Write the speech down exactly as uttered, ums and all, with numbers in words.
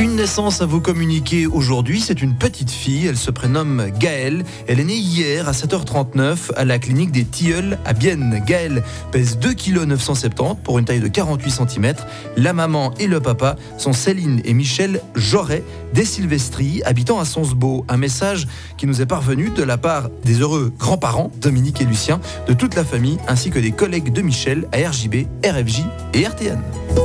Une naissance à vous communiquer aujourd'hui, c'est une petite fille, elle se prénomme Gaëlle. Elle est née hier à sept heures trente-neuf à la clinique des Tilleuls à Bienne. Gaëlle pèse deux virgule neuf cent soixante-dix kilos pour une taille de quarante-huit centimètres. La maman et le papa sont Céline et Michel Joret des Sylvestries, habitant à Sonsbeau. Un message qui nous est parvenu de la part des heureux grands-parents, Dominique et Lucien, de toute la famille, ainsi que des collègues de Michel à R J B, R F J et R T N.